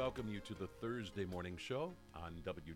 welcome you to the Thursday morning show on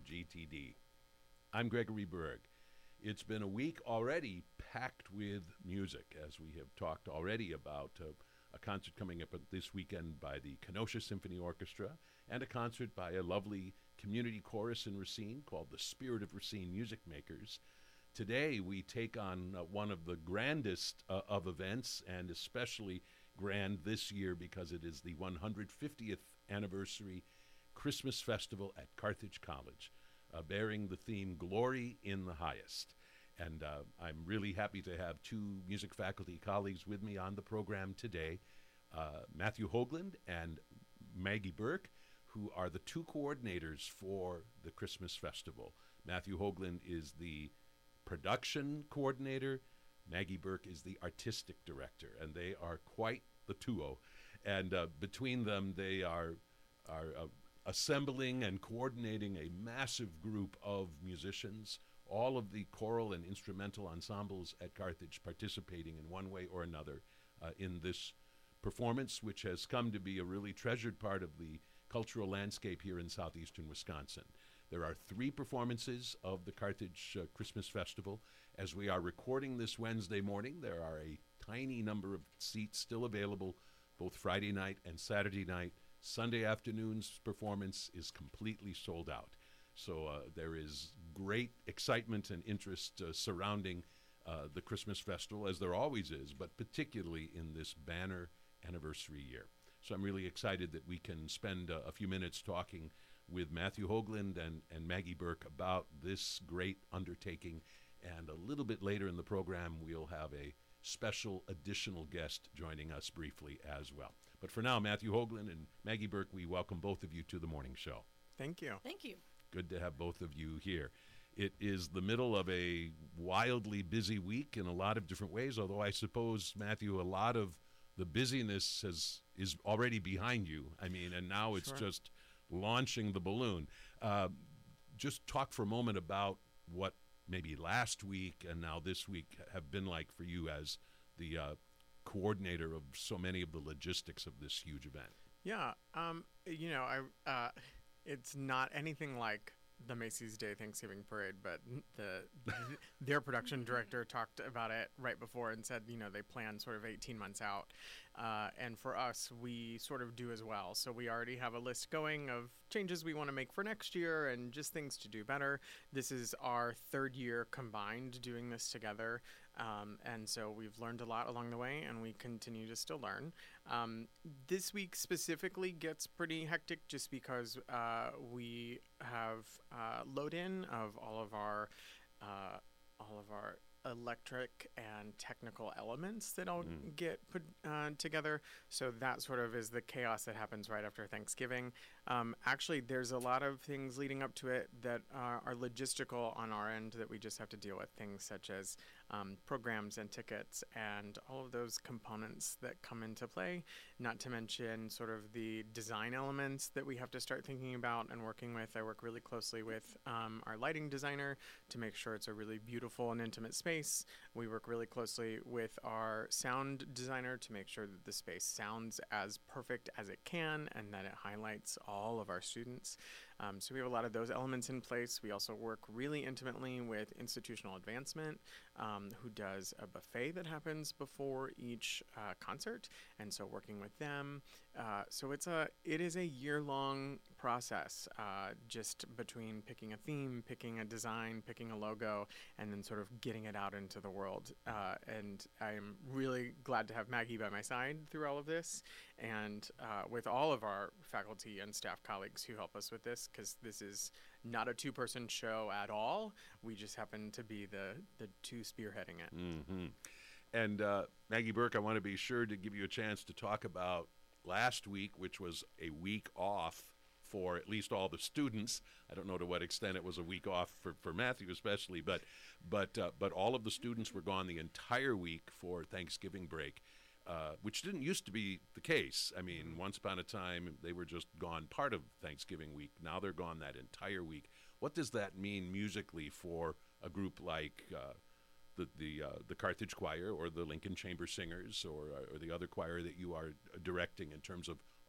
WGTD. I'm Gregory Berg. It's been a week already packed with music, as we have talked already about a concert coming up this weekend by the Kenosha Symphony Orchestra and a concert by a lovely community chorus in Racine called the Spirit of Racine Music Makers. Today we take on one of the grandest of events, and especially grand this year because it is the 150th anniversary Christmas Festival at Carthage College, bearing the theme Glory in the Highest. And I'm really happy to have two music faculty colleagues with me on the program today, Matthew Hoagland and Maggie Burke, who are the two coordinators for the Christmas Festival. Matthew Hoagland is the production coordinator. Maggie Burke is the artistic director, and they are quite the duo. And between them, they are assembling and coordinating a massive group of musicians, all of the choral and instrumental ensembles at Carthage participating in one way or another in this performance, which has come to be a really treasured part of the cultural landscape here in southeastern Wisconsin. There are 3 performances of the Carthage Christmas Festival. As we are recording this Wednesday morning, there are a tiny number of seats still available both Friday night and Saturday night. Sunday afternoon's performance is completely sold out. So there is great excitement and interest surrounding the Christmas Festival, as there always is, but particularly in this banner anniversary year. So I'm really excited that we can spend a few minutes talking with Matthew Hoagland and Maggie Burke about this great undertaking. And a little bit later in the program, we'll have a special additional guest joining us briefly as well. But for now, Matthew Hoagland and Maggie Burke, we welcome both of you to the morning show. Thank you. Thank you. Good to have both of you here. It is the middle of a wildly busy week in a lot of different ways, although I suppose, Matthew, a lot of the busyness is already behind you. I mean, and now it's just launching the balloon. Just talk for a moment about what maybe last week and now this week have been like for you as the coordinator of so many of the logistics of this huge event. Yeah, it's not anything like the Macy's Day Thanksgiving Parade, but their production director talked about it right before and said, they plan sort of 18 months out. And for us, we sort of do as well. So we already have a list going of changes we want to make for next year and just things to do better. This is our 3rd year combined doing this together. And so we've learned a lot along the way, and we continue to still learn. This week specifically gets pretty hectic just because we have load-in of all of our electric and technical elements that all get put together. So that sort of is the chaos that happens right after Thanksgiving. Actually, there's a lot of things leading up to it that are logistical on our end that we just have to deal with, things such as programs and tickets and all of those components that come into play, not to mention sort of the design elements that we have to start thinking about and working with. I work really closely with our lighting designer to make sure it's a really beautiful and intimate space. We work really closely with our sound designer to make sure that the space sounds as perfect as it can and that it highlights all of our students. So we have a lot of those elements in place. We also work really intimately with Institutional Advancement, who does a buffet that happens before each concert, and so working with them. So it is a year-long process, just between picking a theme, picking a design, picking a logo, and then sort of getting it out into the world. And I'm really glad to have Maggie by my side through all of this, and with all of our faculty and staff colleagues who help us with this, because this is not a 2-person show at all. We just happen to be the 2 spearheading it. Mm-hmm. And Maggie Burke, I want to be sure to give you a chance to talk about last week, which was a week off for at least all the students. I don't know to what extent it was a week off for Matthew especially, but all of the students were gone the entire week for Thanksgiving break, which didn't used to be the case. I mean, once upon a time, they were just gone part of Thanksgiving week. Now they're gone that entire week. What does that mean musically for a group like the Carthage Choir or the Lincoln Chamber Singers or the other choir that you are directing in terms of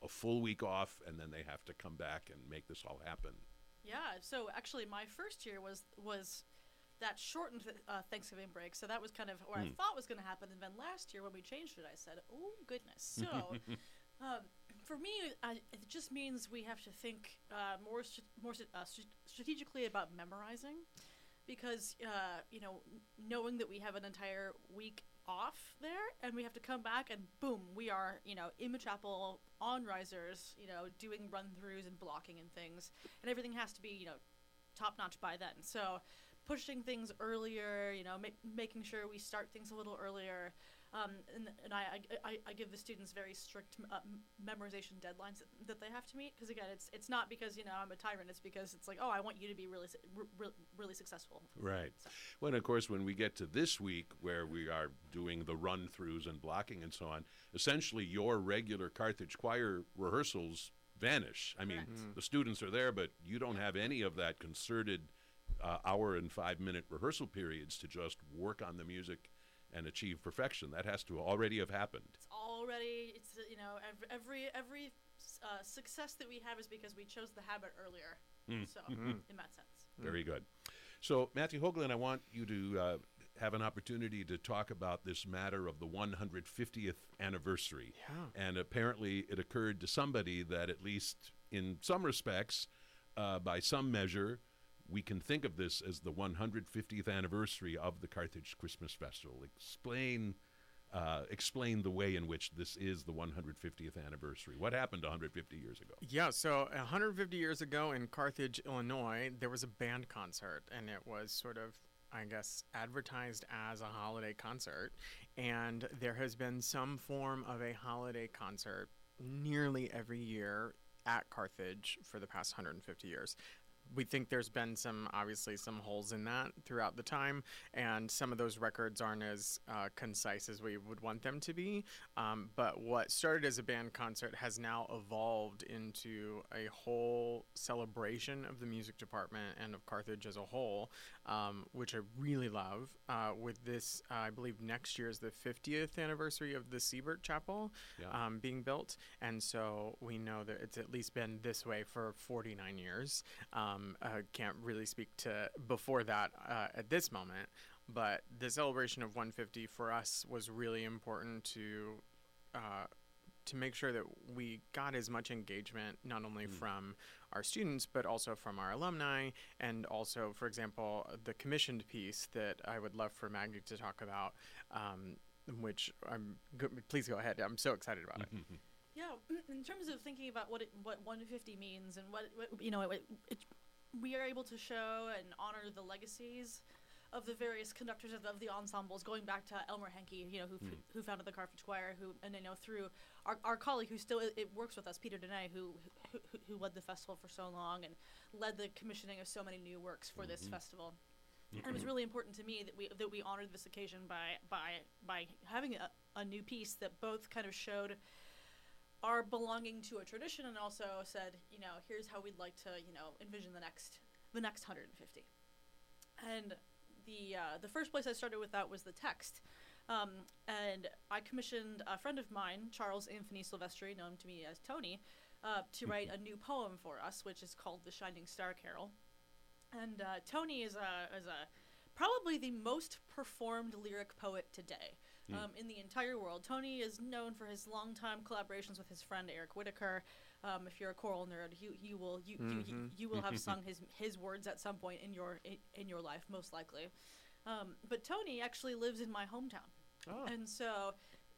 a full week off, and then they have to come back and make this all happen. Yeah, so actually my first year was that shortened Thanksgiving break, so that was kind of what I thought was going to happen. And then last year when we changed it, I said, oh, goodness. So for me, it just means we have to think more strategically about memorizing, because, knowing that we have an entire week off there and we have to come back and boom, we are, in the chapel on risers, doing run-throughs and blocking and things, and everything has to be, top-notch by then. So pushing things earlier, making sure we start things a little earlier. And I give the students very strict memorization deadlines that they have to meet, because again, it's not because I'm a tyrant. It's because it's like, oh, I want you to be really successful. Right. So. Well, and of course, when we get to this week where we are doing the run-throughs and blocking and so on, essentially your regular Carthage choir rehearsals vanish. I mean, the students are there, but you don't have any of that concerted hour and 5-minute rehearsal periods to just work on the music and achieve perfection. That has to already have happened. It's every success that we have is because we chose the habit earlier. So in that sense. Very good. So Matthew Hoagland, I want you to have an opportunity to talk about this matter of the 150th anniversary. Yeah. And apparently it occurred to somebody that, at least in some respects, by some measure, we can think of this as the 150th anniversary of the Carthage Christmas Festival. Explain the way in which this is the 150th anniversary. What happened 150 years ago? Yeah, so 150 years ago in Carthage, Illinois, there was a band concert, and it was sort of, I guess, advertised as a holiday concert. And there has been some form of a holiday concert nearly every year at Carthage for the past 150 years. We think there's been obviously some holes in that throughout the time, and some of those records aren't as concise as we would want them to be. But what started as a band concert has now evolved into a whole celebration of the music department and of Carthage as a whole, which I really love. With this, I believe next year is the 50th anniversary of the Siebert Chapel being built, and so we know that it's at least been this way for 49 years. Can't really speak to before that at this moment, but the celebration of 150 for us was really important to make sure that we got as much engagement, not only from our students, but also from our alumni, and also, for example, the commissioned piece that I would love for Maggie to talk about, which please go ahead. I'm so excited about it. Yeah, in terms of thinking about what 150 means and what we are able to show and honor the legacies of the various conductors of the ensembles, going back to Elmer Henke, who founded the Carthage Choir, and through our colleague who still works with us, Peter Denay, who led the festival for so long and led the commissioning of so many new works for this festival. And it was really important to me that we honored this occasion by having a new piece that both kind of showed our belonging to a tradition and also said, here's how we'd like to, envision the next 150. And the first place I started with that was the text. And I commissioned a friend of mine, Charles Anthony Silvestri, known to me as Tony, to write a new poem for us, which is called The Shining Star Carol. And Tony is probably the most performed lyric poet today. In the entire world. Tony is known for his longtime collaborations with his friend Eric Whitaker. If you're a choral nerd, you will have sung his words at some point in your life, most likely. But Tony actually lives in my hometown, and so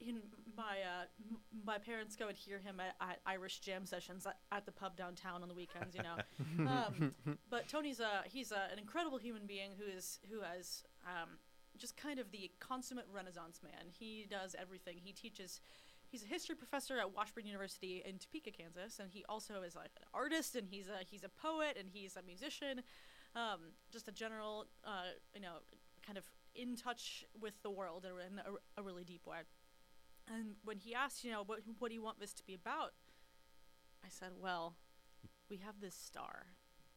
my parents go and hear him at Irish jam sessions at the pub downtown on the weekends. But Tony's he's an incredible human being who has just kind of the consummate Renaissance man. He does everything. He's a history professor at Washburn University in Topeka, Kansas, and he also is like an artist, and he's a poet, and he's a musician, just a general, kind of in touch with the world in a really deep way. And when he asked, what do you want this to be about? I said, well, we have this star.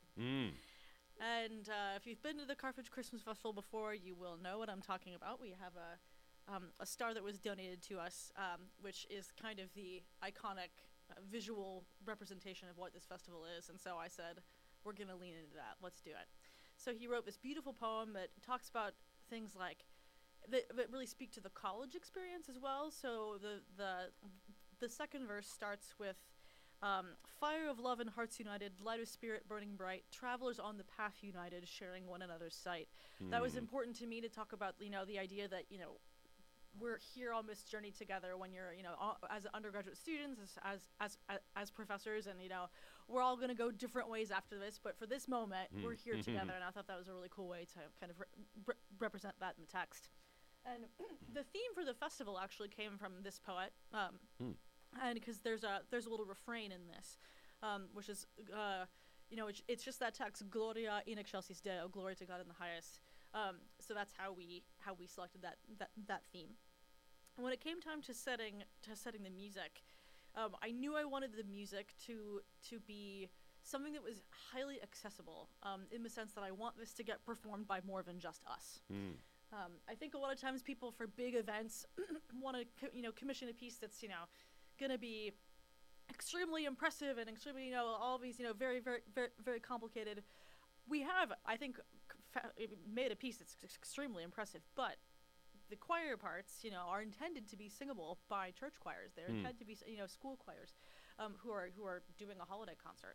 And if you've been to the Carthage Christmas Festival before, you will know what I'm talking about. We have a star that was donated to us, which is kind of the iconic visual representation of what this festival is. And so I said, we're going to lean into that. Let's do it. So he wrote this beautiful poem that talks about things like that really speak to the college experience as well. So the second verse starts with fire of love and hearts united, light of spirit burning bright, travelers on the path united, sharing one another's sight. That was important to me to talk about, the idea that, we're here on this journey together when you're, as undergraduate students, as professors, and, we're all going to go different ways after this, but for this moment, we're here together, and I thought that was a really cool way to kind of represent that in the text. And the theme for the festival actually came from this poet, and because there's a little refrain in this, which is, it's just that text, Gloria in excelsis Deo, glory to God in the highest. So that's how we selected that theme. And when it came time to setting the music, I knew I wanted the music to be something that was highly accessible, in the sense that I want this to get performed by more than just us. I think a lot of times people for big events want to commission a piece that's going to be extremely impressive and extremely all these very very very very complicated. We have, I think, made a piece that's extremely impressive, but the choir parts are intended to be singable by church choirs. They're intended to be school choirs who are doing a holiday concert.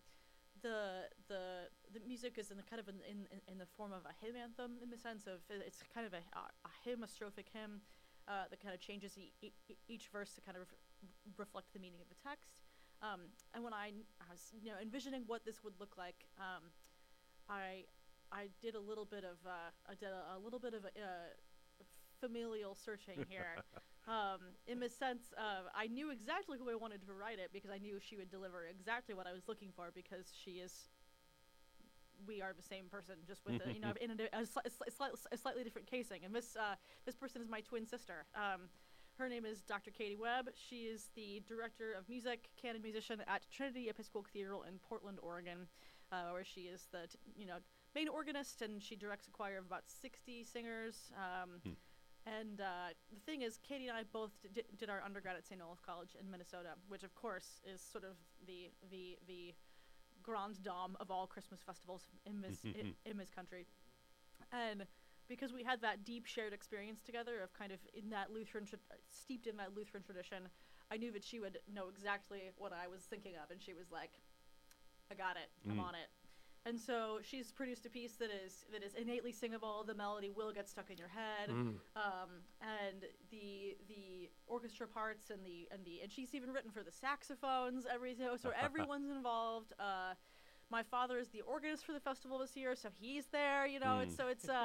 The music is in the form of a hymn anthem, in the sense of it's kind of a hymn, a strophic hymn that kind of changes each verse to kind of reflect the meaning of the text. And when I was envisioning what this would look like, I did a little bit of familial searching here. In the sense of, I knew exactly who I wanted to write it, because I knew she would deliver exactly what I was looking for, because we are the same person, just with in a slightly different casing. And this person is my twin sister. Her name is Dr. Katie Webb. She is the director of music, canon musician at Trinity Episcopal Cathedral in Portland, Oregon, where she is the main organist, and she directs a choir of about 60 singers. And the thing is, Katie and I both did our undergrad at St. Olaf College in Minnesota, which of course is sort of the grande dame of all Christmas festivals in this country. And because we had that deep shared experience together of kind of steeped in that Lutheran tradition, I knew that she would know exactly what I was thinking of, and she was like, I got it, I'm on it. And so she's produced a piece that is innately singable. The melody will get stuck in your head, and the orchestra parts and she's even written for the saxophones. So everyone's involved. My father is the organist for the festival this year, so he's there. It's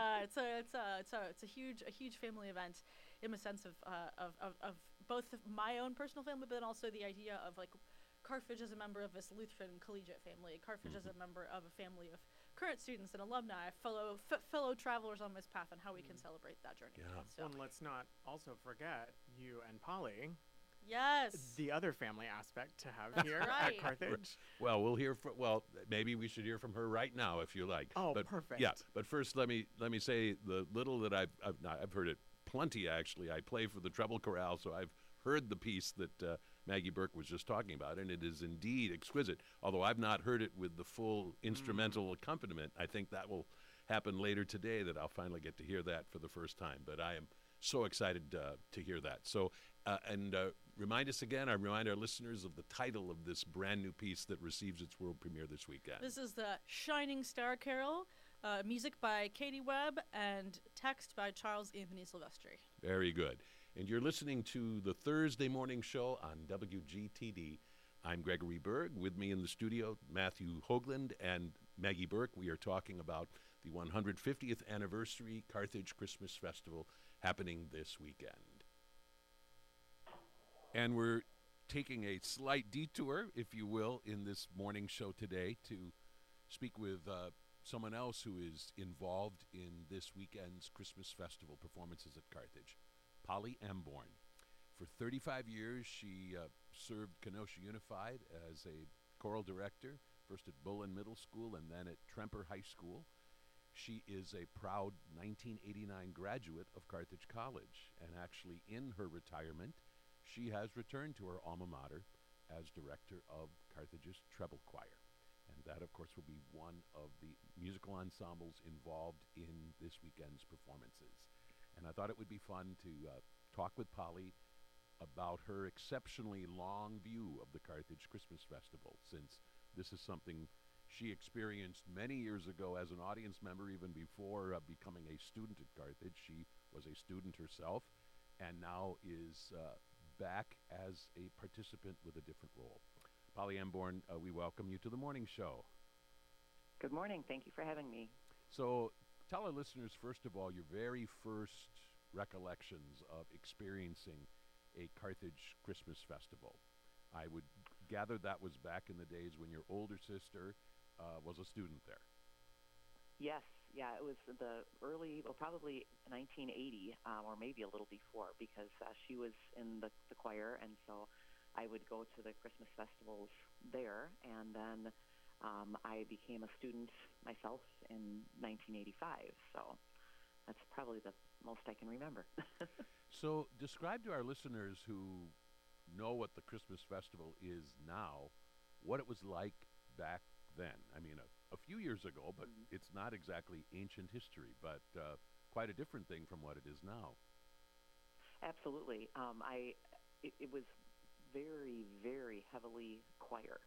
a huge family event, in the sense of both my own personal family, but then also the idea of like Carthage as a member of this Lutheran collegiate family, Carthage as a member of a family of current students and alumni, fellow travelers on this path, and how we can celebrate that journey. Yeah. So. And let's not also forget you and Polly. Yes. The other family aspect to have here right. at Carthage. Well, maybe we should hear from her right now, if you like. Oh, but, perfect. Yeah, but first let me say the little that I've heard it plenty, actually. I play for the treble chorale, so I've heard the piece that Maggie Burke was just talking about, and it is indeed exquisite. Although I've not heard it with the full instrumental accompaniment. I think that will happen later today, that I'll finally get to hear that for the first time. But I am so excited to hear that. So, remind us again, I remind our listeners of the title of this brand new piece that receives its world premiere this weekend. This is the Shining Star Carol, music by Katie Webb and text by Charles Anthony Silvestri. Very good. And you're listening to the Thursday morning show on WGTD. I'm Gregory Berg. With me in the studio, Matthew Hoagland and Maggie Burke. We are talking about the 150th anniversary Carthage Christmas Festival happening this weekend. And we're taking a slight detour, if you will, in this morning show today to speak with someone else who is involved in this weekend's Christmas Festival performances at Carthage. Polly Amborn. For 35 years, she served Kenosha Unified as a choral director, first at Bullen Middle School and then at Tremper High School. She is a proud 1989 graduate of Carthage College, and actually in her retirement, she has returned to her alma mater as director of Carthage's treble choir. And that, of course, will be one of the musical ensembles involved in this weekend's performances. And I thought it would be fun to talk with Polly about her exceptionally long view of the Carthage Christmas Festival, since this is something she experienced many years ago as an audience member, even before becoming a student at Carthage. She was a student herself and now is back as a participant with a different role. Polly Emborn, we welcome you to the morning show. Good morning. Thank you for having me. So tell our listeners, first of all, your very first recollections of experiencing a Carthage Christmas festival. I would gather that was back in the days when your older sister was a student there. Yes, yeah, it was the early, well, probably 1980, or maybe a little before, because she was in the choir, and so I would go to the Christmas festivals there, and then I became a student myself in 1985, so that's probably the most I can remember. So describe to our listeners who know what the Christmas festival is now, what it was like back then. I mean, a few years ago, but it's not exactly ancient history, but quite a different thing from what it is now. Absolutely. It was very, very heavily choir.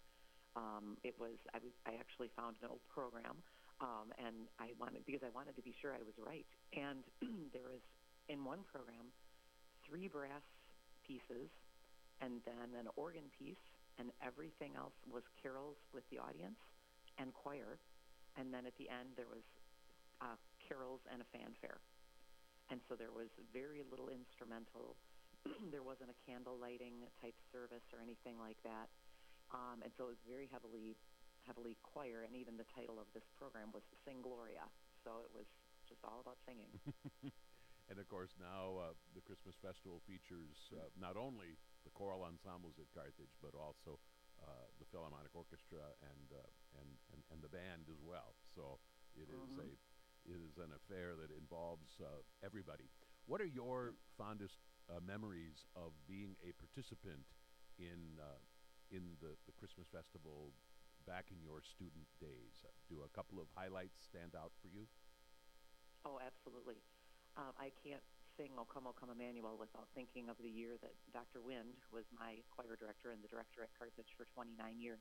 I actually found an old program, and because I wanted to be sure I was right. And there was, in one program, 3 brass pieces, and then an organ piece, and everything else was carols with the audience and choir. And then at the end, there was carols and a fanfare. And so there was very little instrumental. There wasn't a candle lighting type service or anything like that. And so it was very heavily choir, and even the title of this program was Sing Gloria. So it was just all about singing. And of course, now the Christmas festival features not only the choral ensembles at Carthage, but also the Philharmonic Orchestra and the band as well. So it is an affair that involves everybody. What are your fondest memories of being a participant in the Christmas festival back in your student days? Do a couple of highlights stand out for you? Oh, absolutely. I can't sing O Come, O Come Emmanuel without thinking of the year that Dr. Wind, who was my choir director and the director at Carthage for 29 years,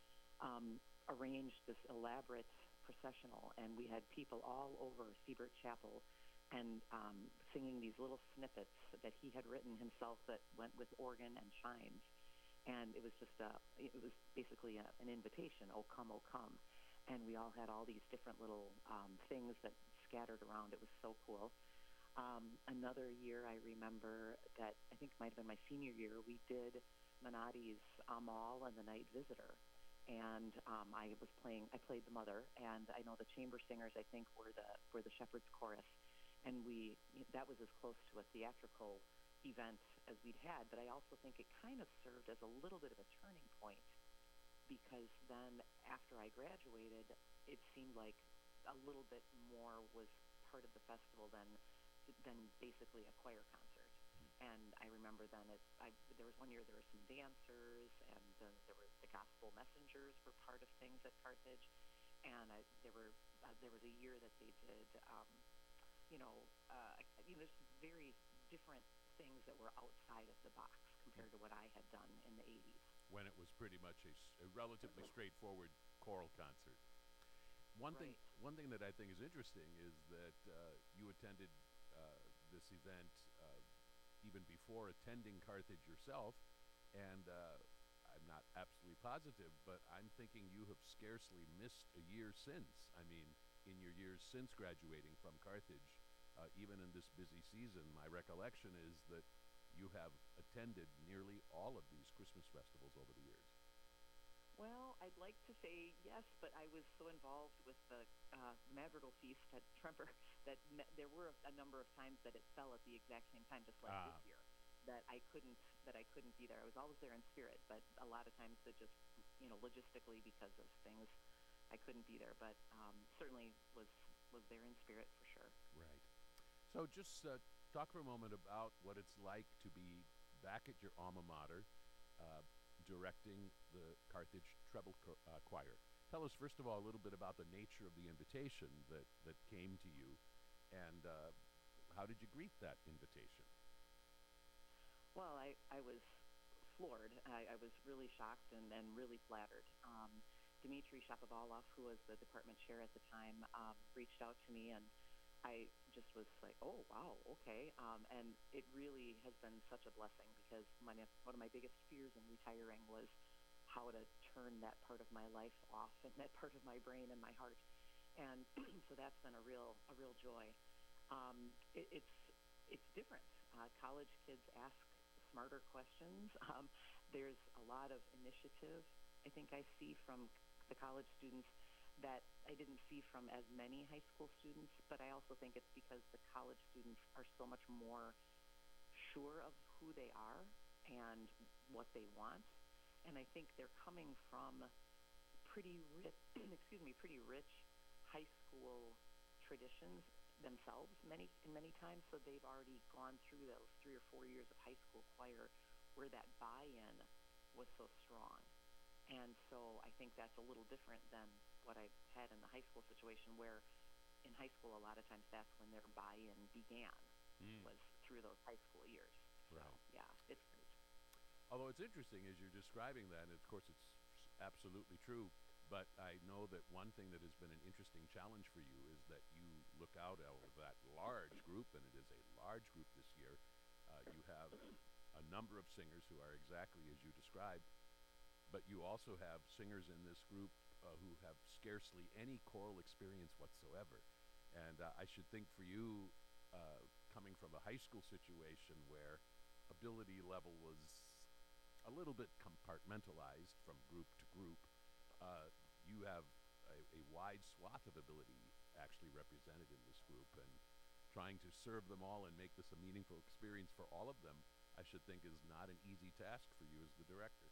arranged this elaborate processional, and we had people all over Siebert Chapel and singing these little snippets that he had written himself that went with organ and chimes. And it was basically an invitation, O come, O come. And we all had all these different little things that scattered around. It was so cool. Another year I remember that I think might have been my senior year, we did Menotti's Amal and the Night Visitor. And I played the mother, and I know the chamber singers, I think, were the shepherd's chorus. And that was as close to a theatrical event as we'd had, but I also think it kind of served as a little bit of a turning point, because then after I graduated, it seemed like a little bit more was part of the festival than basically a choir concert. And I remember then there was one year there were some dancers, and there were the gospel messengers were part of things at Carthage, and there was a year that they did just very different things that were outside of the box compared to what I had done in the 80s. When it was pretty much a relatively straightforward choral concert. One thing that I think is interesting is that you attended this event even before attending Carthage yourself, and I'm not absolutely positive, but I'm thinking you have scarcely missed a year since. I mean, in your years since graduating from Carthage, even in this busy season, my recollection is that you have attended nearly all of these Christmas festivals over the years. Well, I'd like to say yes, but I was so involved with the Madrigal Feast at Tremper that there were a number of times that it fell at the exact same time, just like this year, that I couldn't be there. I was always there in spirit, but a lot of times that just logistically because of things, I couldn't be there. But certainly was there in spirit for sure. Right. So just talk for a moment about what it's like to be back at your alma mater. directing the Carthage Treble Choir. Tell us, first of all, a little bit about the nature of the invitation that came to you, and how did you greet that invitation? Well, I was floored. I was really shocked and really flattered. Dmitry Shapovalov, who was the department chair at the time, reached out to me, and I just was like, oh, wow, okay. And it really has been such a blessing because one of my biggest fears in retiring was how to turn that part of my life off and that part of my brain and my heart. And so that's been a real joy. It's different. College kids ask smarter questions. There's a lot of initiative I think I see from the college students that I didn't see from as many high school students, but I also think it's because the college students are so much more sure of who they are and what they want. And I think they're coming from pretty rich, pretty rich high school traditions themselves many times. So they've already gone through those 3 or 4 years of high school choir where that buy-in was so strong. And so I think that's a little different than what I had in the high school situation, where in high school a lot of times that's when their buy-in began, was through those high school years. Right. So, yeah, it's great. Although it's interesting as you're describing that, and of course it's absolutely true, but I know that one thing that has been an interesting challenge for you is that you look out over that large group, and it is a large group this year. You have a number of singers who are exactly as you described, but you also have singers in this group who have scarcely any choral experience whatsoever. And I should think for you, coming from a high school situation where ability level was a little bit compartmentalized from group to group, you have a wide swath of ability actually represented in this group, and trying to serve them all and make this a meaningful experience for all of them, I should think is not an easy task for you as the director.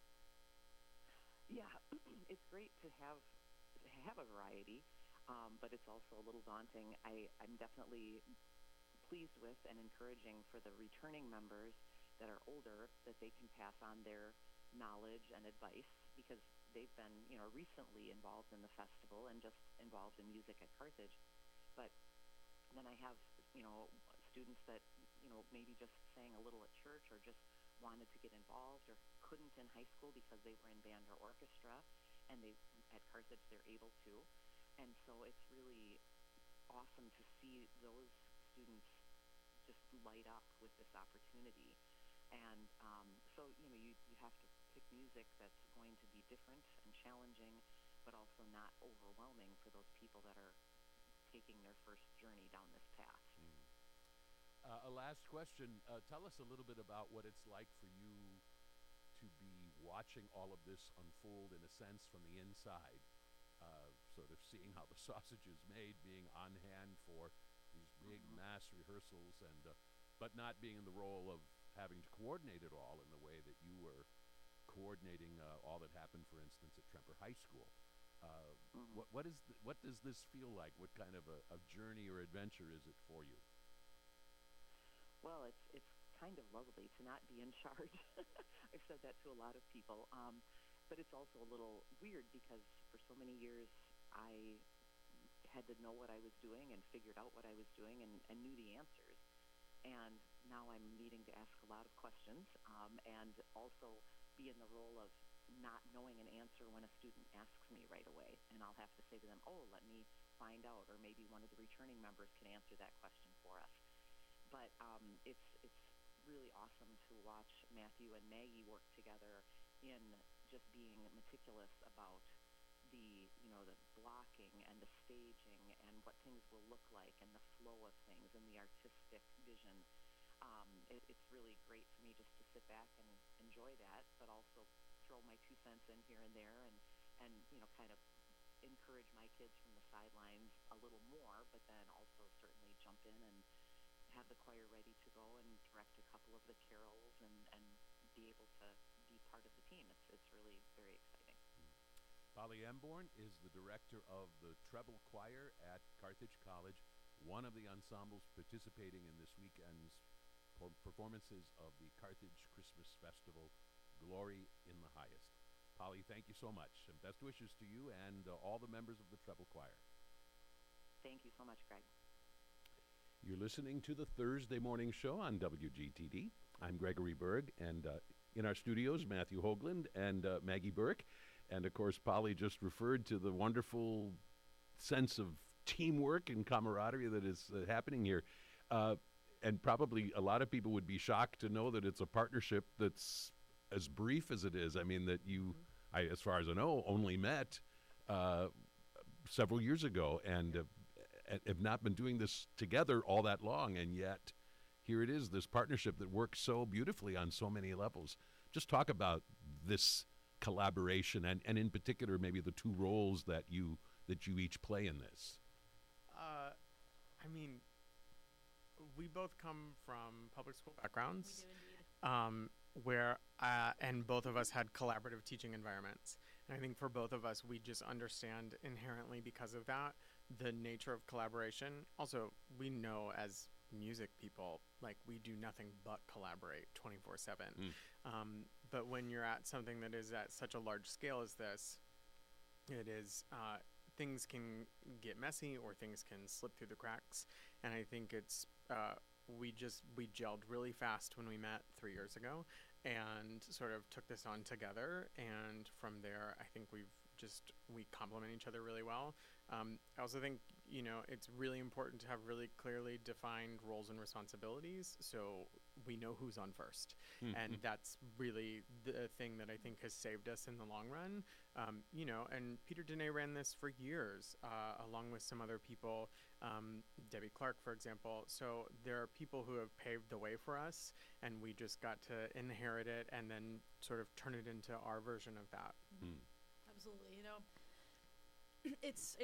Yeah, it's great to have a variety, but it's also a little daunting. I'm definitely pleased with and encouraging for the returning members that are older that they can pass on their knowledge and advice because they've been, recently involved in the festival and just involved in music at Carthage. But then I have, students that, maybe just sang a little at church or just wanted to get involved or couldn't in high school because they were in band or orchestra, and at Carthage they're able to. And so it's really awesome to see those students just light up with this opportunity. And so you have to pick music that's going to be different and challenging, but also not overwhelming for those people that are taking their first journey down this path. A last question. Tell us a little bit about what it's like for you to be watching all of this unfold in a sense from the inside, sort of seeing how the sausage is made, being on hand for these big mass rehearsals, and but not being in the role of having to coordinate it all in the way that you were coordinating all that happened, for instance, at Tremper High School. What does this feel like? What kind of a journey or adventure is it for you? Well, it's kind of lovely to not be in charge. I've said that to a lot of people. But it's also a little weird because for so many years I had to know what I was doing and figured out what I was doing and knew the answers. And now I'm needing to ask a lot of questions and also be in the role of not knowing an answer when a student asks me right away. And I'll have to say to them, oh, let me find out, or maybe one of the returning members can answer that question for us. But it's really awesome to watch Matthew and Maggie work together in just being meticulous about the blocking and the staging and what things will look like and the flow of things and the artistic vision. It's really great for me just to sit back and enjoy that, but also throw my 2 cents in here and there and kind of encourage my kids from the sidelines a little more, but then also certainly jump in and have the choir ready to go and direct a couple of the carols and be able to be part of the team. It's really very exciting. Polly Emborn is the director of the Treble Choir at Carthage College, one of the ensembles participating in this weekend's performances of the Carthage Christmas Festival. glory in the highest. Polly, thank you so much, and best wishes to you and all the members of the treble choir. Thank you so much, Greg. You're listening to the Thursday Morning Show on WGTD. I'm Gregory Berg, and in our studios, Matthew Hoagland and Maggie Burke. And, of course, Polly just referred to the wonderful sense of teamwork and camaraderie that is happening here. And probably a lot of people would be shocked to know that it's a partnership that's as brief as it is. I mean, that you, as far as I know, only met several years ago and have not been doing this together all that long. And yet, here it is, this partnership that works so beautifully on so many levels. Just talk about this collaboration and in particular, maybe the two roles that you each play in this. I mean, we both come from public school backgrounds. We do indeed. Where and both of us had collaborative teaching environments. And I think for both of us, we just understand inherently because of that the nature of collaboration. Also, we know as music people, like, we do nothing but collaborate 24/7. But when you're at something that is at such a large scale as this, it is things can get messy or things can slip through the cracks. And I think it's we gelled really fast when we met 3 years ago and sort of took this on together. And from there, I think we complement each other really well. I also think, it's really important to have really clearly defined roles and responsibilities so we know who's on first. And that's really the thing that I think has saved us in the long run. And Peter Dene ran this for years, along with some other people, Debbie Clark, for example. So there are people who have paved the way for us, and we just got to inherit it and then sort of turn it into our version of that. Absolutely. It's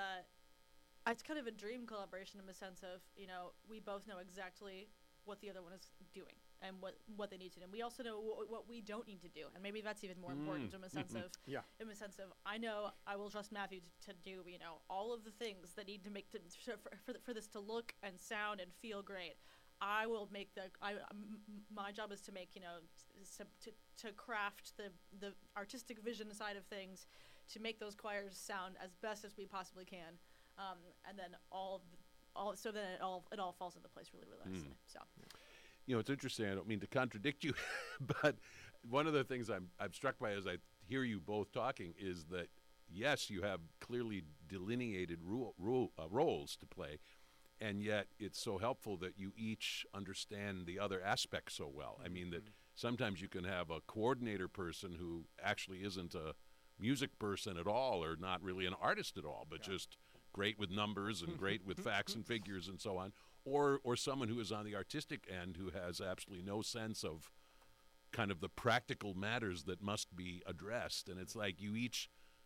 kind of a dream collaboration in the sense of, we both know exactly what the other one is doing and what they need to do. And we also know what we don't need to do. And maybe that's even more important in the sense of, I know I will trust Matthew to do, all of the things that need to make for this to look and sound and feel great. I will make my job is to make, to craft the artistic vision side of things, to make those choirs sound as best as we possibly can. And then it all falls into place really, really nicely. So, it's interesting. I don't mean to contradict you, but one of the things I'm struck by as I hear you both talking is that, yes, you have clearly delineated roles to play, and yet it's so helpful that you each understand the other aspects so well. I mean, that sometimes you can have a coordinator person who actually isn't a music person at all or not really an artist at all, but just great with numbers and great with facts and figures and so on, or someone who is on the artistic end who has absolutely no sense of kind of the practical matters that must be addressed. And it's like you each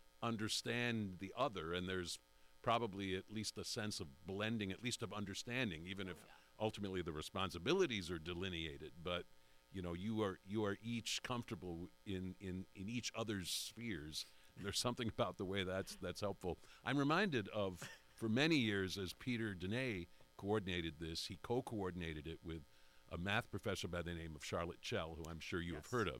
understand the other, and there's probably at least a sense of blending, at least of understanding, even if ultimately the responsibilities are delineated. But you are each comfortable in each other's spheres. And there's something about the way that's helpful. I'm reminded of, for many years, as Peter Dene coordinated this, he co-coordinated it with a math professor by the name of Charlotte Chell, who I'm sure you have heard of.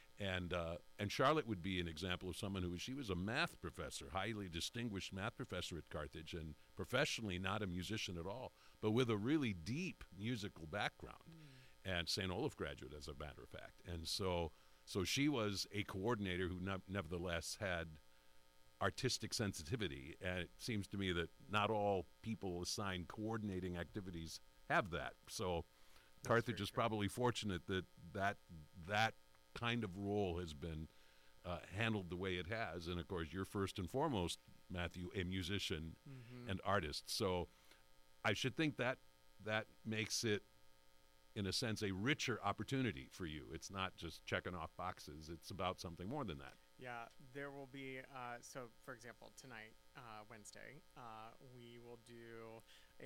Yep. And Charlotte would be an example of someone she was a math professor, highly distinguished math professor at Carthage, and professionally not a musician at all, but with a really deep musical background. And St. Olaf graduate, as a matter of fact. And so she was a coordinator who nevertheless had artistic sensitivity. And it seems to me that not all people assigned coordinating activities have that. So Carthage is probably fortunate that kind of role has been handled the way it has. And, of course, you're first and foremost, Matthew, a musician and artist. So I should think that makes it, in a sense, a richer opportunity for you. It's not just checking off boxes. It's about something more than that. Yeah, there will be, so for example, tonight, Wednesday, we will do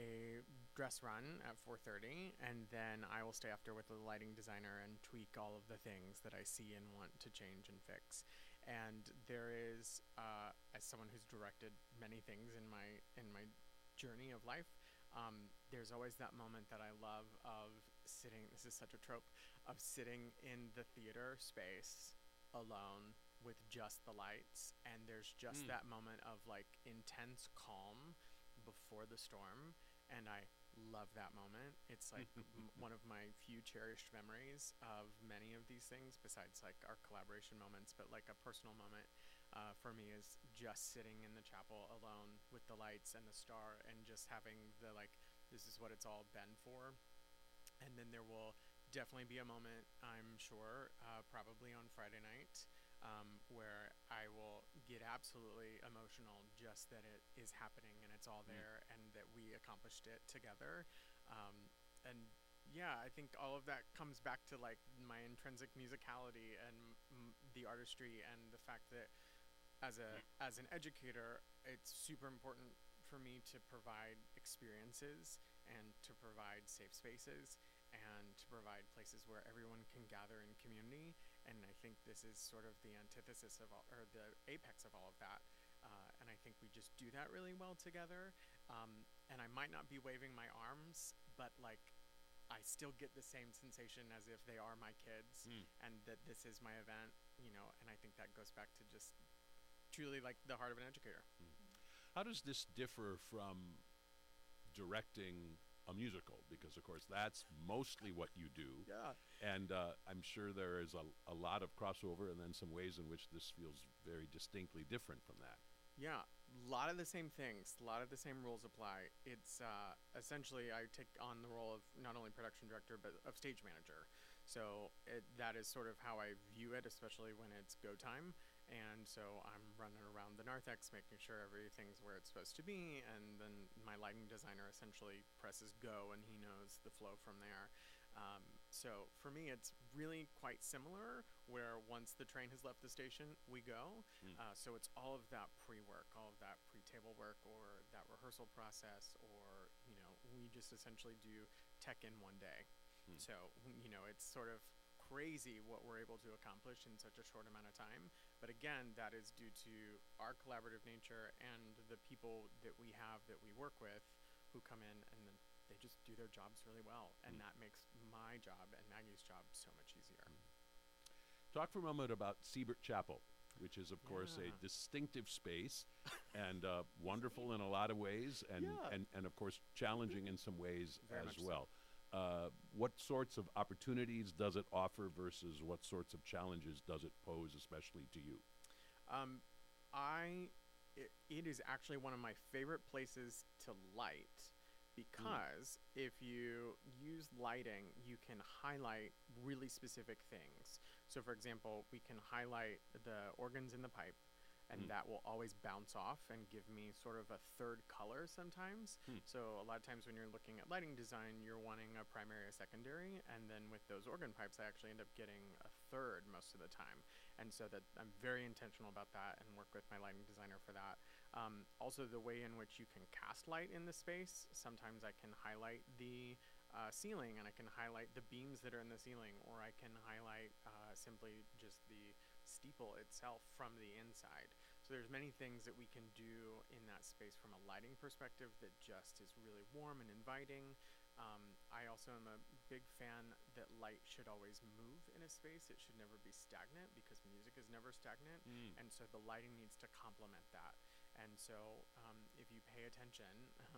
a dress run at 4:30, and then I will stay after with the lighting designer and tweak all of the things that I see and want to change and fix. And there is, as someone who's directed many things in my journey of life, there's always that moment that I love of sitting, this is such a trope, of sitting in the theater space alone with just the lights, and there's just that moment of like intense calm before the storm, and I love that moment. It's like one of my few cherished memories of many of these things, besides like our collaboration moments, but like a personal moment for me is just sitting in the chapel alone with the lights and the star, and just having the like, this is what it's all been for. And then there will definitely be a moment, I'm sure, probably on Friday night, where I will get absolutely emotional just that it is happening and it's all there and that we accomplished it together. And yeah, I think all of that comes back to like my intrinsic musicality and the artistry, and the fact that as an educator, it's super important for me to provide experiences and to provide safe spaces and to provide places where everyone can gather in community. And I think this is sort of the antithesis of all, or the apex of all of that. And I think we just do that really well together. And I might not be waving my arms, but like I still get the same sensation as if they are my kids and that this is my event, you know, and I think that goes back to just truly like the heart of an educator. How does this differ from directing a musical? Because of course that's mostly what you do. Yeah. And I'm sure there is a lot of crossover, and then some ways in which this feels very distinctly different from that. Yeah, a lot of the same things, a lot of the same rules apply. It's essentially I take on the role of not only production director but of stage manager. So that is sort of how I view it, especially when it's go time. And so I'm running around the narthex making sure everything's where it's supposed to be, and then my lighting designer essentially presses go and he knows the flow from there. So for me, it's really quite similar, where once the train has left the station, we go. So it's all of that pre-work, all of that pre-table work, or that rehearsal process, or, you know, we just essentially do tech in one day. So, you know, it's sort of crazy what we're able to accomplish in such a short amount of time. But again, that is due to our collaborative nature and the people that we have that we work with who come in and then they just do their jobs really well. And that makes my job and Maggie's job so much easier. Talk for a moment about Siebert Chapel, which is, of course, a distinctive space and wonderful in a lot of ways, and, and of course, challenging in some ways Very as much so. well. What sorts of opportunities does it offer versus what sorts of challenges does it pose, especially to you? It is actually one of my favorite places to light, because if you use lighting, you can highlight really specific things. So for example, we can highlight the organs in the pipe, and that will always bounce off and give me sort of a third color sometimes. So a lot of times when you're looking at lighting design, you're wanting a primary, a secondary, and then with those organ pipes, I actually end up getting a third most of the time. And so that I'm very intentional about that and work with my lighting designer for that. Also, the way in which you can cast light in the space, sometimes I can highlight the ceiling, and I can highlight the beams that are in the ceiling, or I can highlight simply just the steeple itself from the inside. So there's many things that we can do in that space from a lighting perspective that just is really warm and inviting. I also am a big fan that light should always move in a space. It should never be stagnant, because music is never stagnant. And so the lighting needs to complement that. And so if you pay attention,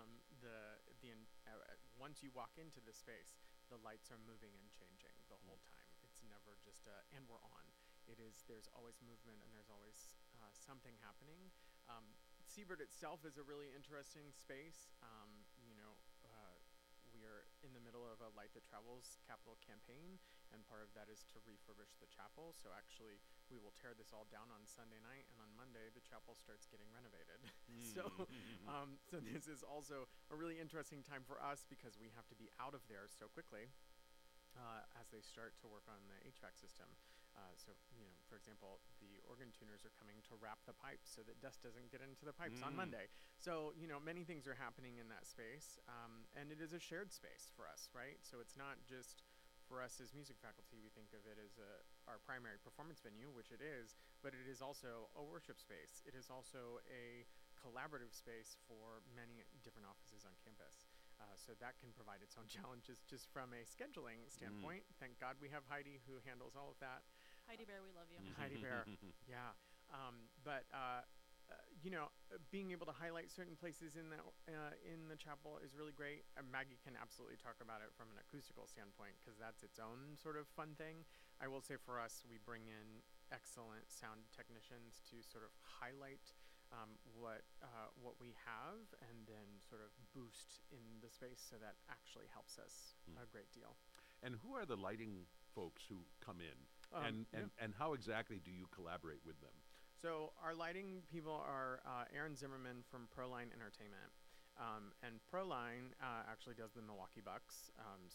once you walk into the space, the lights are moving and changing the whole time. It's never just and we're on. There's always movement, and there's always something happening. Siebert itself is a really interesting space. We are in the middle of a Light That Travels capital campaign, and part of that is to refurbish the chapel. So actually, we will tear this all down on Sunday night, and on Monday, the chapel starts getting renovated. So this is also a really interesting time for us, because we have to be out of there so quickly as they start to work on the HVAC system. So, you know, for example, the organ tuners are coming to wrap the pipes so that dust doesn't get into the pipes on Monday. So, you know, many things are happening in that space, and it is a shared space for us, right? So it's not just for us as music faculty. We think of it as our primary performance venue, which it is, but it is also a worship space. It is also a collaborative space for many different offices on campus. So that can provide its own challenges just from a scheduling standpoint. Thank God we have Heidi who handles all of that. Heidi Bear, we love you. Heidi Bear, yeah. But being able to highlight certain places in the chapel is really great. Maggie can absolutely talk about it from an acoustical standpoint because that's its own sort of fun thing. I will say for us, we bring in excellent sound technicians to sort of highlight what we have and then sort of boost in the space, so that actually helps us a great deal. And who are the lighting folks who come in? And how exactly do you collaborate with them? So our lighting people are Aaron Zimmerman from Proline Entertainment. And Proline actually does the Milwaukee Bucks.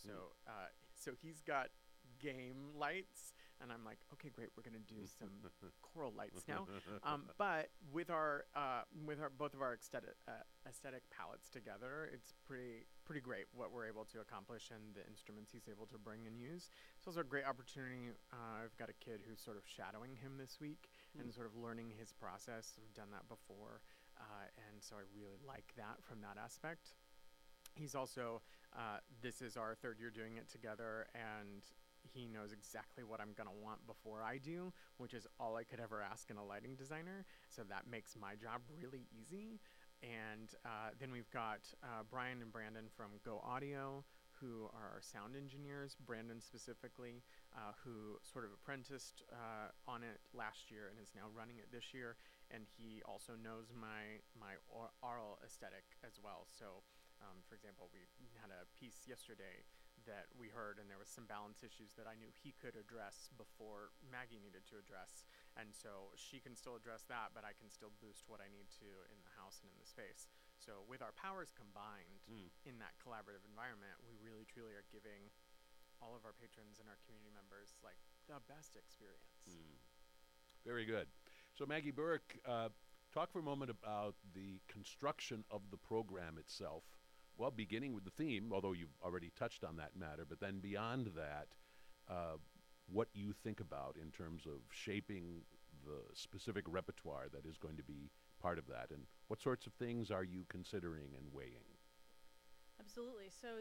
So he's got game lights, and I'm like, okay, great, we're gonna do some choral lights now. But with our both of our aesthetic palettes together, it's pretty great what we're able to accomplish and the instruments he's able to bring and use. It's also a great opportunity. I've got a kid who's sort of shadowing him this week and sort of learning his process. We've done that before, and so I really like that from that aspect. He's also, this is our third year doing it together, and he knows exactly what I'm going to want before I do, which is all I could ever ask in a lighting designer. So that makes my job really easy. And then we've got Brian and Brandon from Go Audio, who are our sound engineers. Brandon specifically, who sort of apprenticed on it last year and is now running it this year. And he also knows my aural aesthetic as well. So, for example, we had a piece yesterday that we heard, and there was some balance issues that I knew he could address before Maggie needed to address. And so she can still address that, but I can still boost what I need to in the house and in the space. So with our powers combined in that collaborative environment, we really truly are giving all of our patrons and our community members like the best experience. Very good. So Maggie Burke, talk for a moment about the construction of the program itself. Well, beginning with the theme, although you've already touched on that matter, but then beyond that, what you think about in terms of shaping the specific repertoire that is going to be part of that, and what sorts of things are you considering and weighing? Absolutely. So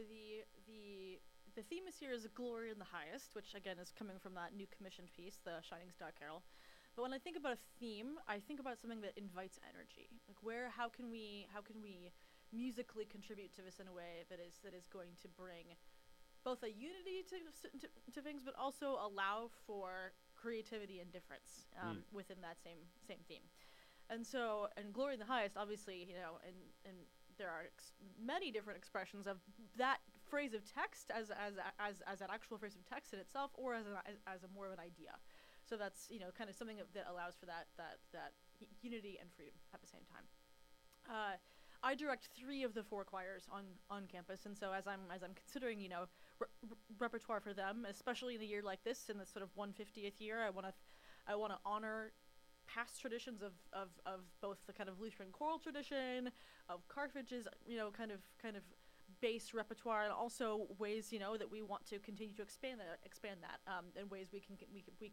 the theme this year is Glory in the Highest, which again is coming from that new commissioned piece, the Shining Star Carol. But when I think about a theme, I think about something that invites energy. Like how can we musically contribute to this in a way that is going to bring both a unity to things, but also allow for creativity and difference within that same theme. And so, and Glory in the Highest, obviously, and there are many different expressions of that phrase of text as an actual phrase of text in itself, or as a more of an idea. So that's kind of something that allows for that unity and freedom at the same time. I direct 3 of the 4 choirs on campus, and so as I'm considering repertoire for them, especially in a year like this, in this sort of 150th year, I want to honor past traditions of both the kind of Lutheran choral tradition, of Carthage's kind of base repertoire, and also ways that we want to continue to expand that in ways we can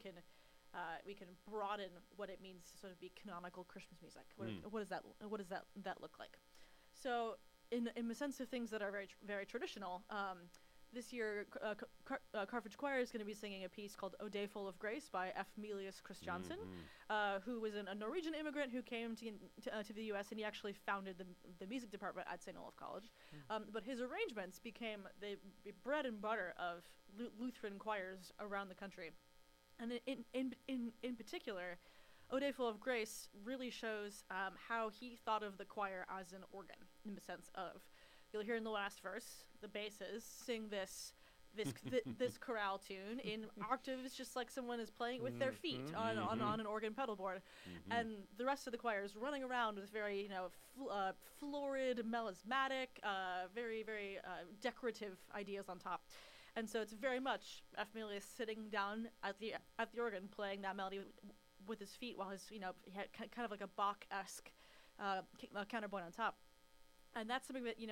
broaden what it means to sort of be canonical Christmas music. What does that look like? So in the sense of things that are very very traditional, this year Carthage Choir is going to be singing a piece called O Day Full of Grace by F. Melius Christiansen, who was a Norwegian immigrant who came to the U.S. and he actually founded the music department at St. Olaf College. But his arrangements became the bread and butter of Lutheran choirs around the country. And in particular, O Day Full of Grace really shows how he thought of the choir as an organ, in the sense of, you'll hear in the last verse, the basses sing this chorale tune in octaves, just like someone is playing it with their feet on an organ pedal board, and the rest of the choir is running around with very florid, melismatic, very very decorative ideas on top. And so it's very much F. Melius sitting down at the organ playing that melody with his feet while he had kind of like a Bach-esque counterpoint on top. And that's something that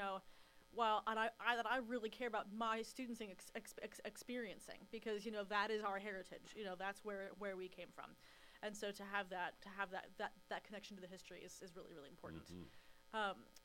I really care about my students experiencing, because that is our heritage. That's where we came from, and so to have that connection to the history is really really important.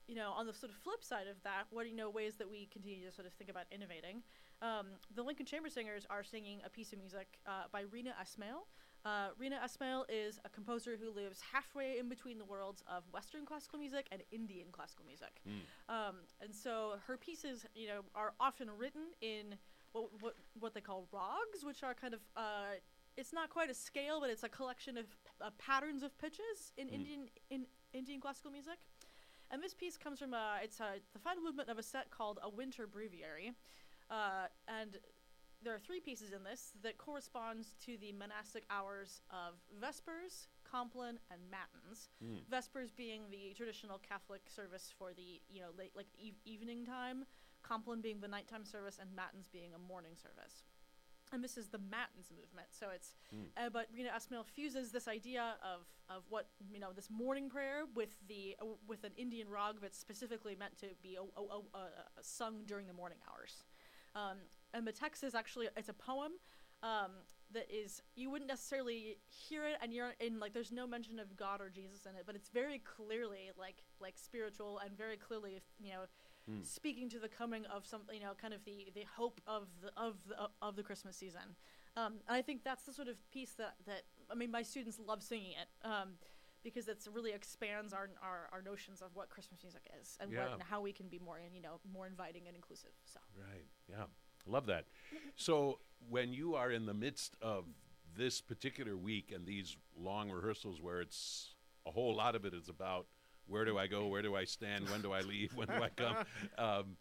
on the sort of flip side of that, what ways that we continue to sort of think about innovating. The Lincoln Chamber Singers are singing a piece of music by Rina Ismail. Rina Ismail is a composer who lives halfway in between the worlds of Western classical music and Indian classical music. And so her pieces, are often written in what they call rags, which are kind of it's not quite a scale, but it's a collection of patterns of pitches in Indian classical music. And this piece comes from the final movement of a set called A Winter Breviary, and there are 3 pieces in this that corresponds to the monastic hours of Vespers, Compline, and Matins. Vespers being the traditional Catholic service for the late evening time, Compline being the nighttime service, and Matins being a morning service. And this is the Matins movement. So it's, but Rina Ismail fuses this idea of what this morning prayer with an Indian rag that's specifically meant to be sung during the morning hours. And the text is actually, it's a poem that is, you wouldn't necessarily hear it, and you're in there's no mention of God or Jesus in it, but it's very clearly like spiritual and very clearly speaking to the coming of something, kind of the hope of the Christmas season. And I think that's the sort of piece that my students love singing it, because it really expands our notions of what Christmas music is and and how we can be more more inviting and inclusive. So Right. Yeah. Love that. So when you are in the midst of this particular week and these long rehearsals where it's a whole lot of it is about where do I go, where do I stand, when do I leave, when do I come,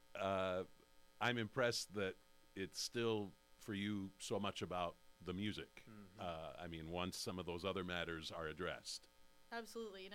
I'm impressed that it's still for you so much about the music. Once some of those other matters are addressed. Absolutely.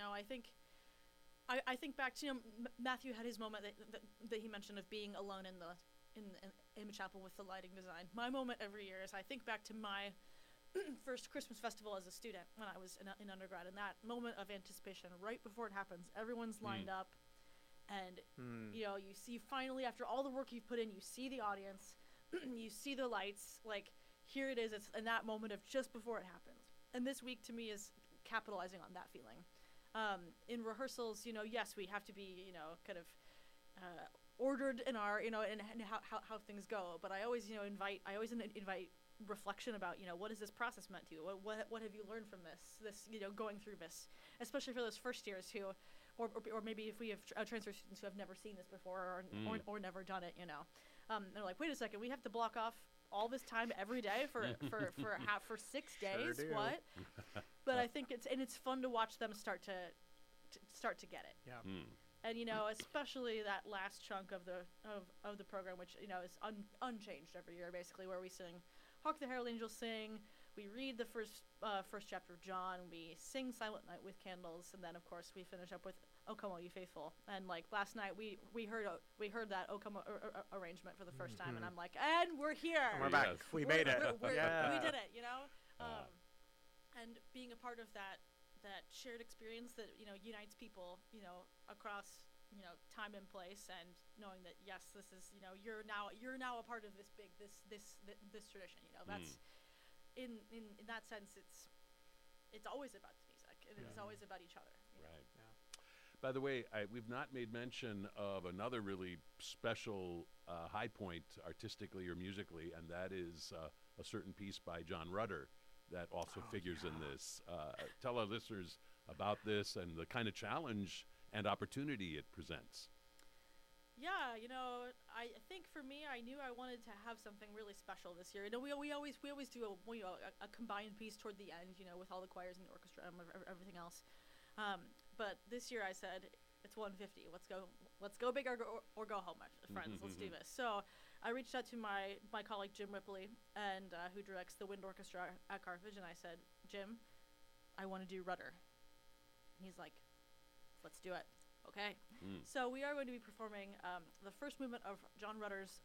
I think back to Matthew had his moment that he mentioned of being alone in the chapel with the lighting design. My moment every year is I think back to my first Christmas festival as a student when I was in undergrad, and that moment of anticipation right before it happens. Everyone's lined up, and you see finally after all the work you've put in, you see the audience, you see the lights. Here it is. It's in that moment of just before it happens. And this week to me is capitalizing on that feeling. In rehearsals, yes, we have to be kind of ordered in our in how things go. But I always invite reflection about what has this process meant to you? What have you learned from this going through this, especially for those first years who, or maybe if we have transfer students who have never seen this before or never done it, they're like, wait a second, we have to block off all this time every day for 6 days. Sure do. What? But I think it's fun to watch them start to get it. Yeah. And especially that last chunk of the program, which is unchanged every year, basically, where we sing "Hark the Herald Angels Sing," we read the first chapter of John, we sing "Silent Night" with candles, and then of course we finish up with "O Come All You Faithful." And last night we heard that "O Come" arrangement for the first time, and I'm like, and we're here. And we're back. Yes. We made it. We did it. Ah. And being a part of that shared experience that unites people across time and place, and knowing that yes, this is you're now a part of this tradition. That's in that sense it's always about the music, and it's always about each other. Right. Yeah. By the way, we've not made mention of another really special high point artistically or musically, and that is a certain piece by John Rutter that also figures in this. Tell our listeners about this and the kind of challenge and opportunity it presents. Yeah, I think for me, I knew I wanted to have something really special this year. We always do a combined piece toward the end, with all the choirs and the orchestra and everything else. But this year I said it's 150. Let's go big or go home, my friends. Let's do this. So I reached out to my colleague Jim Ripley, and who directs the wind orchestra at Carthage, and I said, Jim, I want to do Rudder. And he's like, let's do it. Okay. So we are going to be performing the first movement of John Rutter's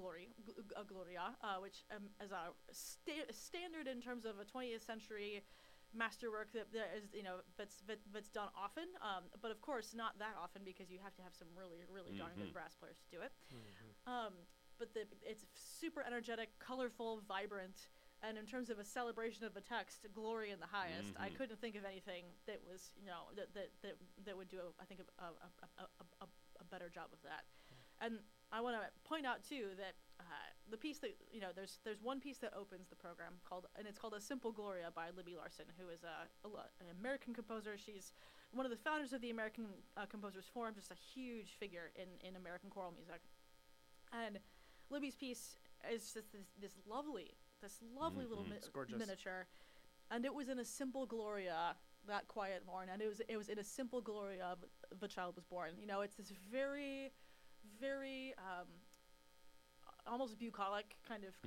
Gloria, which is a standard in terms of a 20th century masterwork that is that's done often, but of course not that often, because you have to have some really darn good brass players to do it. But it's super energetic, colorful, vibrant, And in terms of a celebration of the text, glory in the highest, I couldn't think of anything that was, that would do, I think, a better job of that. And I want to point out too that the piece that there's one piece that opens the program it's called A Simple Gloria by Libby Larsen, who is an American composer. She's one of the founders of the American Composers Forum, just a huge figure in American choral music. And Libby's piece is just this lovely little miniature, and it was in a simple Gloria that quiet morn, and it was in a simple Gloria of a child was born. It's this very almost bucolic kind of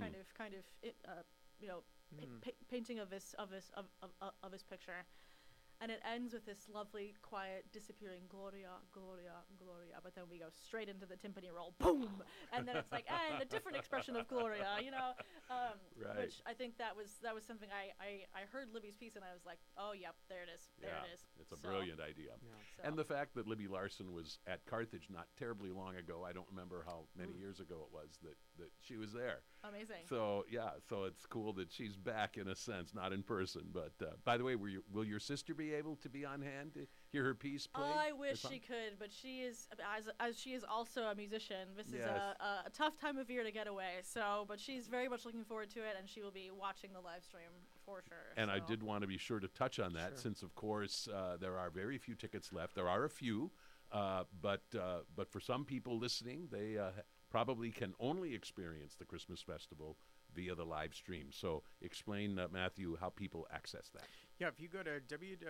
painting of his picture, and it ends with this lovely quiet disappearing Gloria, Gloria, Gloria, but then we go straight into the timpani roll, boom, and then it's like, and a different expression of Gloria, Right. Which I think that was something I heard Libby's piece and I was like, oh yep, there it is. It's a brilliant idea. So. And the fact that Libby Larsen was at Carthage not terribly long ago, I don't remember how many years ago it was that she was there. Amazing. So so it's cool that she's back in a sense, not in person. But by the way, will your sister be able to be on hand to hear her piece played? I wish she could, but she is, as she is also a musician. This is a tough time of year to get away. So, but she's very much looking forward to it, and she will be watching the live stream for sure. And I did want to be sure to touch on that, since of course there are very few tickets left. There are a few, but for some people listening, they probably can only experience the Christmas festival via the live stream. So explain, Matthew, how people access that. Yeah, if you go to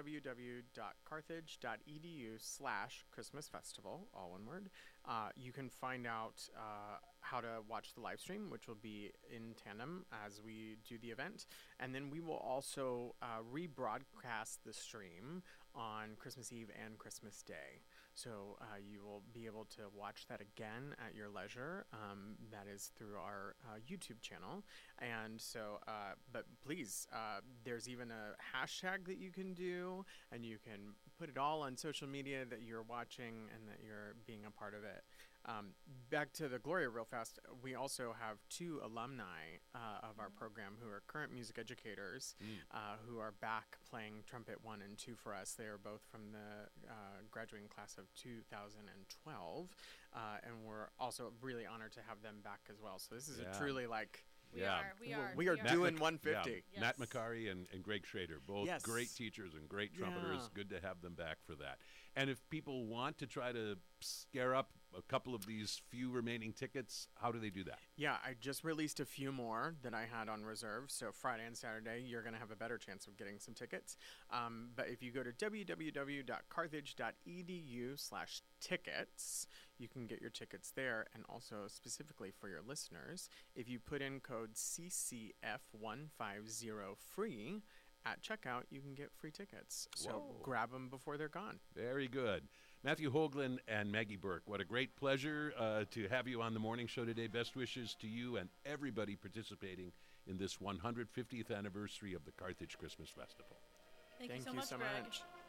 www.carthage.edu/Christmas Festival, all one word, you can find out how to watch the live stream, which will be in tandem as we do the event. And then we will also rebroadcast the stream on Christmas Eve and Christmas Day. So you will be able to watch that again at your leisure. That is through our YouTube channel. And so, but please, there's even a hashtag that you can do, and you can put it all on social media that you're watching and that you're being a part of it. Back to the Gloria real fast, we also have two alumni of our program who are current music educators who are back playing trumpet 1 and 2 for us. They are both from the graduating class of 2012, and we're also really honored to have them back as well. So this is a truly like... We are doing 150. Yes. Matt McCary and Greg Schrader, both great teachers and great trumpeters. Good to have them back for that. And if people want to try to scare up a couple of these few remaining tickets, how do they do that? Yeah, I just released a few more that I had on reserve. So Friday and Saturday, you're going to have a better chance of getting some tickets. But if you go to www.carthage.edu/tickets, you can get your tickets there. And also specifically for your listeners, if you put in code CCF150 free at checkout, you can get free tickets. So grab them before they're gone. Very good. Matthew Hoagland and Maggie Burke, what a great pleasure to have you on the morning show today. Best wishes to you and everybody participating in this 150th anniversary of the Carthage Christmas Festival. Thank you so much, Greg.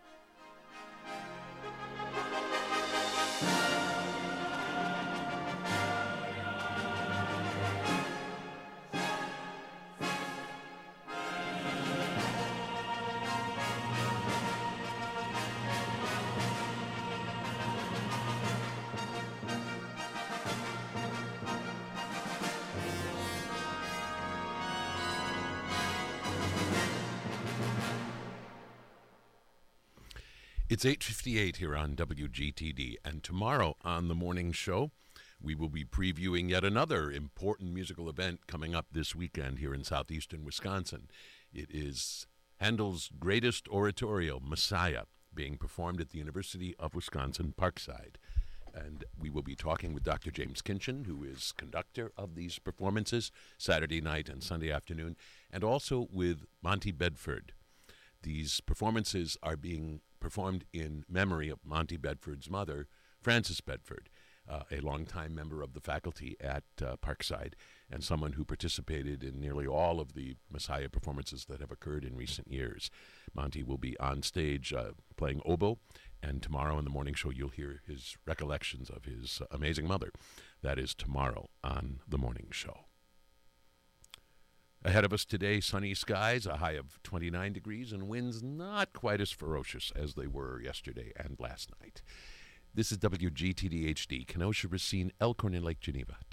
It's 8:58 here on WGTD, and tomorrow on the morning show, we will be previewing yet another important musical event coming up this weekend here in southeastern Wisconsin. It is Handel's greatest oratorio, Messiah, being performed at the University of Wisconsin Parkside. And we will be talking with Dr. James Kinchin, who is conductor of these performances Saturday night and Sunday afternoon, and also with Monty Bedford. These performances are being performed in memory of Monty Bedford's mother, Frances Bedford, a longtime member of the faculty at Parkside and someone who participated in nearly all of the Messiah performances that have occurred in recent years. Monty will be on stage playing oboe, and tomorrow in the morning show you'll hear his recollections of his amazing mother. That is tomorrow on the morning show. Ahead of us today, sunny skies, a high of 29 degrees, and winds not quite as ferocious as they were yesterday and last night. This is WGTD-HD, Kenosha, Racine, Elkhorn, and Lake Geneva.